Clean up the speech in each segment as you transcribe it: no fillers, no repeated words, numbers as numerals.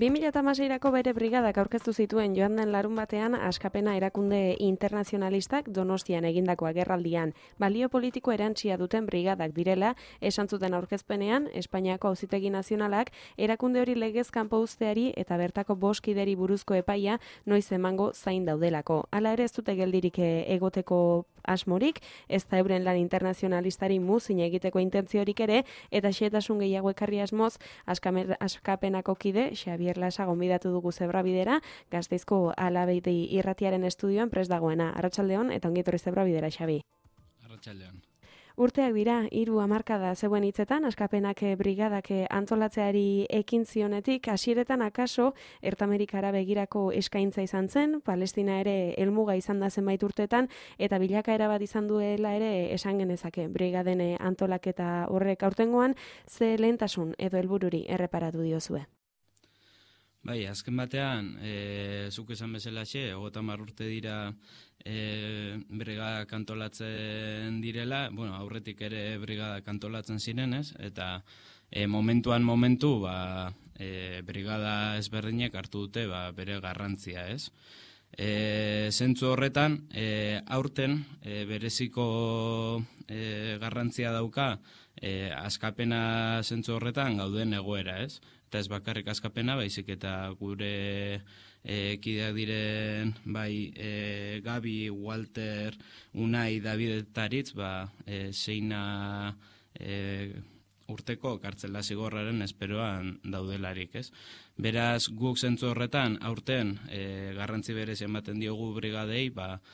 2016ko bere brigadak aurkeztu zituen joan den larun batean Askapena erakunde internazionalistak Donostian egindako agerraldian. Balio politiko erantsia duten brigadak direla, esan zuten aurkezpenean, Espainiako Auzitegi Nazionalak erakunde hori legez kanpo uzteari eta bertako 5 kideri buruzko epaia noiz emango zain daudelako. Hala ere ez dute geldirik egoteko asmorik, ez da euren lan internazionalistari muzin egiteko intentziorik ere, eta xehetasun gehiago ekarri asmoz, Askapenako kide, Xabier Lasa gonbidatu dugu Zebrabidera, Gasteizko Alabeidi irratiaren estudioan prest dagoena. Arratsaldeon eta ongi etorri Zebrabidera, Xabi. Arratsaldeon. Urteak dira, 3 hamarkada zeuen hitzetan, Askapenak brigadak antolatzeari ekin zionetik, hasieretan akaso, Ertamerikara begirako eskaintza izan zen, Palestina ere helmuga izan da zenbait urtetan, eta bilakaera bat izan duela ere esan genezake brigaden antolaketa horrek aurtengoan, ze lehentasun edo helbururi erreparatu diozue. Bai, azken batean, zuk esan bezalaxe, 30 urte dira brigadak antolatzen direla, aurretik ere brigadak antolatzen zirenez, eta momentu, brigada ezberdinek hartu dute bere garrantzia, ez? Zentzu horretan, aurten bereziko garrantzia dauka Askapena zentzu horretan gauden egoera, ez? Eta ez bakarrik Askapena, baizik eta gure kideak diren Gabi, Walter, Unai, David eta Aritz, zeina urteko kartzela zigorraren esperoan daudelarik, ez? Beraz, guk zentzu horretan, aurten garrantzi berez ematen diogu brigadei,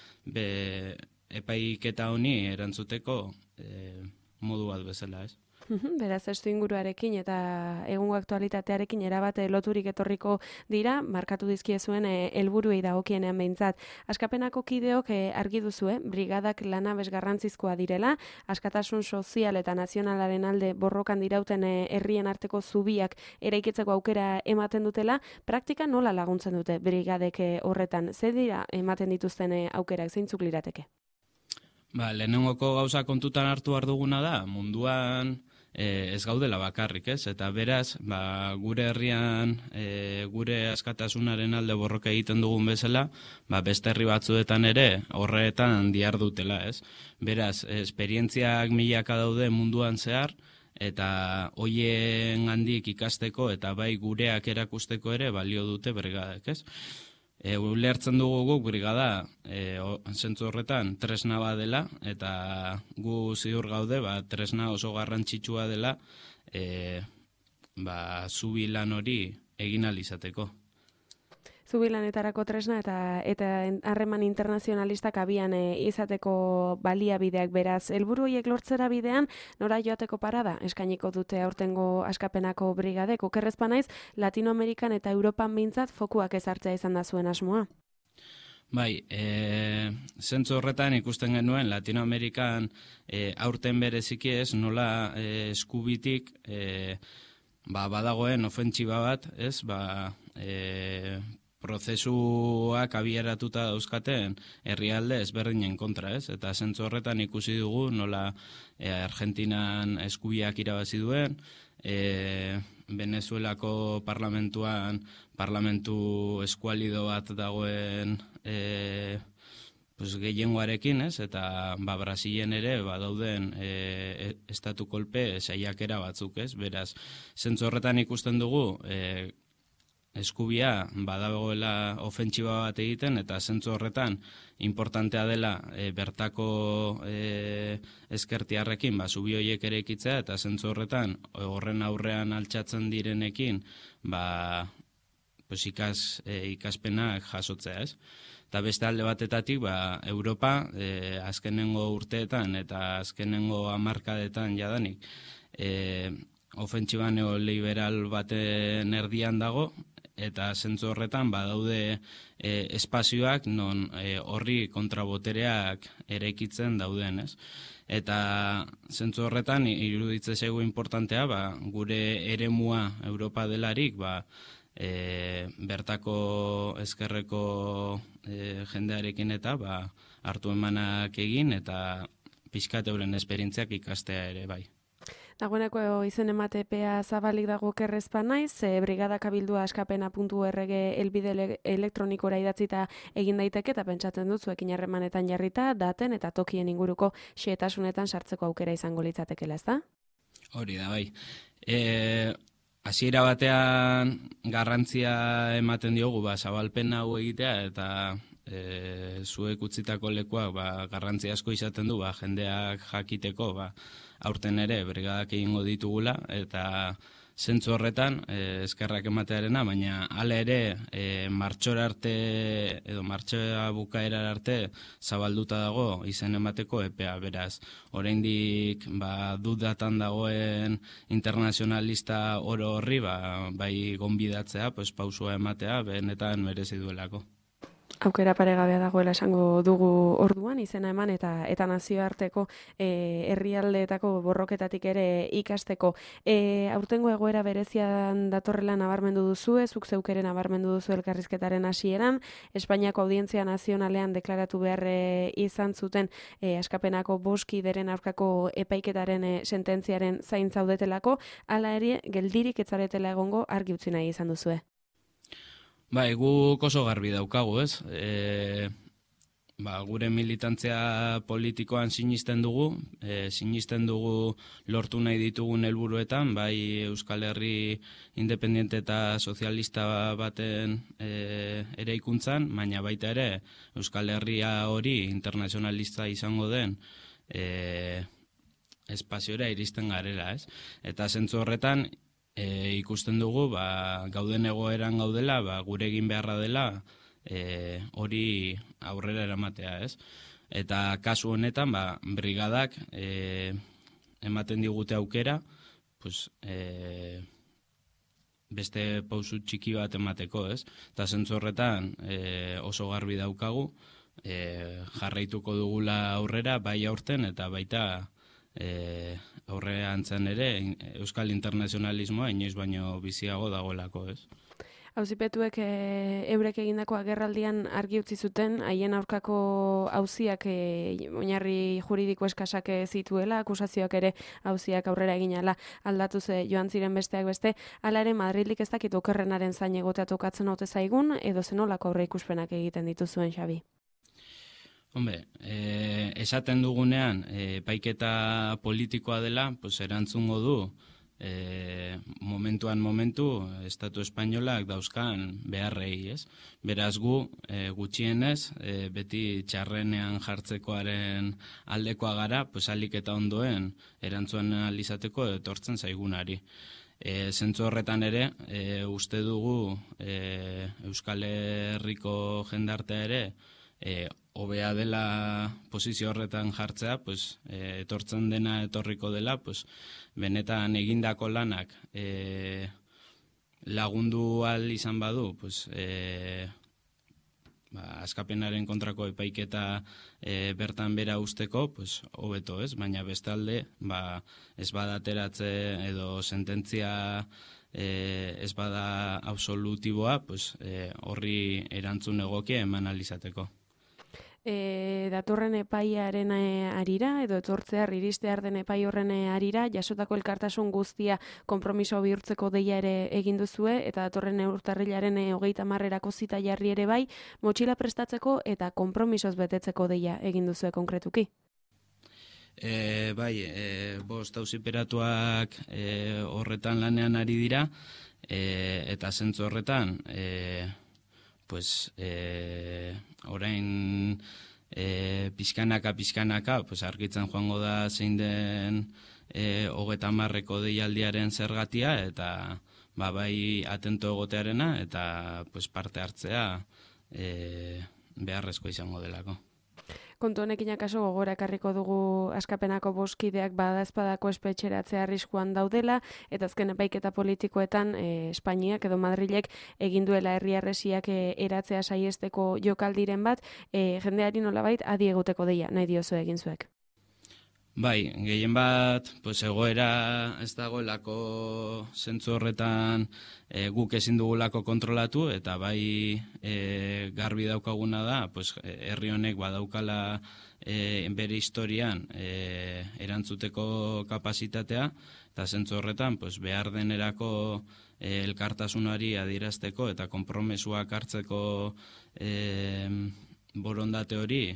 epaiketa honi erantzuteko modu bat bezala, ez? Beraz, testu inguruarekin eta egungo aktualitatearekin erabate loturik etorriko dira, markatu dizkiezuen helburuei dagokienean behintzat. Askapenako kideok argi duzue, brigadak lanabes garrantzizkoa direla, askatasun sozial eta nazionalaren alde borrokan dirauten herrien arteko zubiak eraikitzeko aukera ematen dutela, praktika nola laguntzen dute brigadek horretan? Ze dira ematen dituzten aukerak, zeintzuk lirateke? Lehenengoko gauza kontutan hartu behar duguna da, munduan ez gaudela bakarrik, ez? Eta beraz, gure herrian, gure askatasunaren alde borroka egiten dugun bezala, beste herri batzuetan ere horretan dihardutela, ez? Beraz, esperientziak milaka daude munduan zehar, eta hoien handik ikasteko eta bai gureak erakusteko ere balio dute brigadak, ez? Ulertzen dugu guk brigada zentzu horretan tresna bat dela, eta gu ziur gaude tresna oso garrantzitsua dela zubi lan hori egin ahal izateko. Zubilanetarako tresna eta harreman internazionalistak abian izateko baliabideak beraz. Helburu horiek lortzera bidean, nora joateko parada eskainiko dute aurtengo Askapenako brigadek. Okerrezpa naiz, Latinoamerikan eta Europan behintzat fokuak ezartzea izan da zuen asmoa. Bai, zentzu horretan ikusten genuen Latinoamerikan aurten bereziki ez, nola eskubitik badagoen ofentsiba bat, ez, prozesuak abieratuta dauzkaten herrialde ezberdinen kontra, ez? Eta zentzu horretan ikusi dugu nola Argentinan eskubiak irabazi duen, Venezuelako parlamentu eskualido bat dagoen gehiengoarekin, ez? Eta Brasilen ere dauden estatu kolpe saiakera batzuk, ez? Beraz, zentzu horretan ikusten dugu eskubia badagoela ofentsiba bat egiten, eta zentzu horretan importantea dela bertako ezkertiarrekin zubi horiek ere ekitzea, eta zentzu horretan horren aurrean altxatzen direnekin ikaspenak jasotzea, ez? Eta beste alde batetatik Europa azkenengo urteetan eta azkenengo hamarkadetan jadanik ofentsiba neoliberal baten erdian dago, eta zentzu horretan badaude espazioak non horri kontrabotereak eraikitzen dauden, ez? Eta zentzu horretan iruditzen zaigu importantea gure eremua Europa delarik bertako ezkerreko jendearekin eta hartu emanak egin eta pixkat euren esperientziak ikastea ere bai. Dagoeneko izen ematepea zabalik dago kerrezpa naiz, brigadak abildua askapena.org elbide elektronikora idatzita egin daiteke eta pentsatzen dut zuekin harremanetan jarrita, daten eta tokien inguruko xehetasunetan sartzeko aukera izango litzatekela, ezta? Hori da, bai. Hasiera batean garrantzia ematen diogu zabalpen hau egitea eta zuek utzitako lekuak garrantzia asko izaten du jendeak jakiteko aurten ere brigadak egingo ditugula eta zentzu horretan eskerrak ematearena, baina hala ere martxora arte edo martxoa bukaera arte zabalduta dago izen emateko epea, beraz oraindik dudatan dagoen internazionalista oro horri bai gonbidatzea, pausua ematea benetan merezi duelako. Aukera paregabea dagoela esango dugu orduan izena eman eta nazioarteko herrialdeetako borroketatik ere ikasteko. Aurtengo egoera berezian datorrela nabarmendu duzu, zuk zeuk ere nabarmendu duzu elkarrizketaren hasieran, Espainiako Audientzia Nazionalean deklaratu behar izan zuten askapenako 5 kideren aurkako epaiketaren sententziaren zain zaudetelako, hala ere geldirik ez zaretela egongo argi utzi nahi izan duzue. Guk oso garbi daukagu, ez? Gure militantzia politikoan sinisten dugu lortu nahi ditugun helburuetan, bai Euskal Herri independiente eta sozialista baten eraikuntzan, baina baita ere Euskal Herria hori internazionalista izango den espaziora iristen garela, ez? Eta zentzu horretan, ikusten dugu, gauden egoeran gaudela, gure egin beharra dela, hori aurrera eramatea, ez? Eta kasu honetan, brigadak ematen digute aukera, beste pausu txiki bat emateko, ez? Eta zentzu horretan oso garbi daukagu, jarraituko dugula aurrera, bai aurten eta baita aurrean zen ere Euskal Internazionalismoa inoiz baino biziago dagoelako, ez? Auzipetuek eurek egindako agerraldian argi utzi zuten, haien aurkako auziak oinarri juridiko eskasak zituela, akusazioak ere auziak aurrera eginala aldatu joan ziren besteak beste, hala ere Madrilik ez dakit okerrenaren zain egotea tokatzen ote zaigun, edo zenolako aurre ikuspenak egiten dituzuen, Xabi? Esaten dugunean, epaiketa politikoa dela, erantzungo du, momentu, Estatu Espainolak dauzkan beharrei, ez? Beraz gu, gutxienez, beti txarrenean jartzekoaren aldekoa gara, alik eta ondoen erantzuen alizateko etortzen zaigunari. Zentzu horretan ere, uste dugu Euskal Herriko jendartea ere, hobea dela posizio horretan jartzea, etortzen dena etorriko dela, benetan egindako lanak lagundu ahal izan badu, askapenaren kontrako epaiketa bertan bera usteko, hobeto ez, baina bestalde, ez bada ateratze edo sententzia ez bada absolutiboa, horri erantzun egokia eman ahal izateko. Datorren epaiaren arira, edo etortzear iristear den epai horren arira, jasotako elkartasun guztia konpromiso bihurtzeko deia ere egin duzue, eta datorren urtarrilaren 30erako zita jarri ere bai, motxila prestatzeko eta konpromisoz betetzeko deia egin duzue konkretuki. Bost auziperatuak horretan lanean ari dira, eta zentzu horretan, orain pixkanaka, argitzen joango da zein den 30erako deialdiaren zergatia, eta bai atento egotearena, eta parte hartzea beharrezko izango delako. Kontu honekin akaso gogora ekarriko dugu askapenako 5 kideak badaezpadako espetxeratzea arriskuan daudela, eta azken epaiketa politikoetan Espainiak edo Madrilek egin duela herri harresiak eratzea saiesteko jokaldiren bat, jendeari nolabait adi egoteko deia nahi diozu egin zuek. Bai, gehien bat, pues, egoera ez dagoelako zentzu horretan guk ezin dugulako kontrolatu, eta bai garbi daukaguna da, pues, herri honek badaukala bere historian erantzuteko kapasitatea, eta zentzu horretan pues, behar denerako elkartasunari adierazteko eta konpromesuak hartzeko borondate hori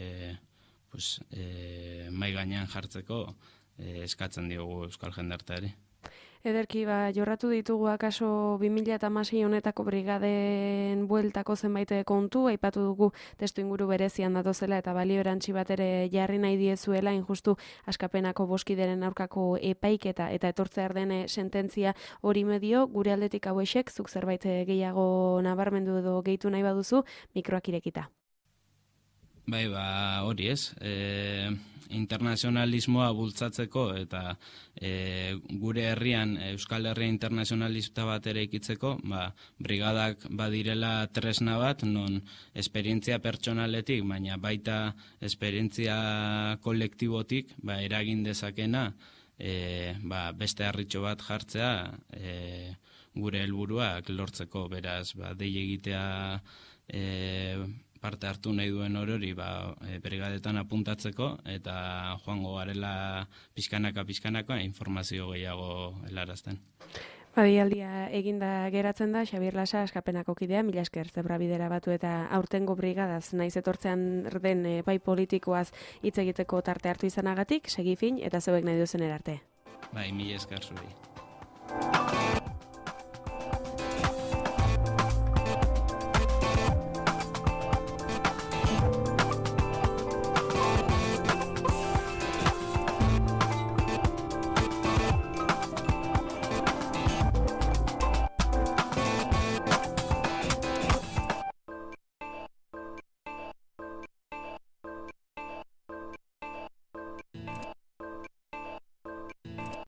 mai gainean jartzeko eskatzen diogu euskal jendarteari. Ederki, jorratu ditugu akaso 2016 honetako brigaden bueltako zenbait kontu, aipatu dugu testu inguru berezian datozela eta balio erantsi bat ere jarri nahi diezuela, injustu askapenako boskideren aurkako epaiketa eta etortzear den sententzia hori medio, gure aldetik hauexek, zuk zerbait gehiago nabarmendu edo gehitu nahi baduzu, mikroak irekita. Bai, hori ez. Internazionalismoa bultzatzeko eta gure herrian Euskal Herria internazionalista bat ere ikitzeko, brigadak badirela tresna bat, non esperientzia pertsonaletik, baina baita esperientzia kolektibotik eragin dezakena beste harritxo bat jartzea gure helburuak lortzeko, beraz, dei egitea parte hartu nahi duen orori brigadetan apuntatzeko eta joango garela pixkanaka informazio gehiago helarazten. Aldia eginda geratzen da, Xabier Lasa askapenako kidea, mila esker Zebra Bidera Batu eta aurtengo brigadaz naiz etortzean den bai politikoaz hitz egiteko tarte hartu izanagatik, segi fin eta zeuek nahi duzen erarte. Mila esker zuri.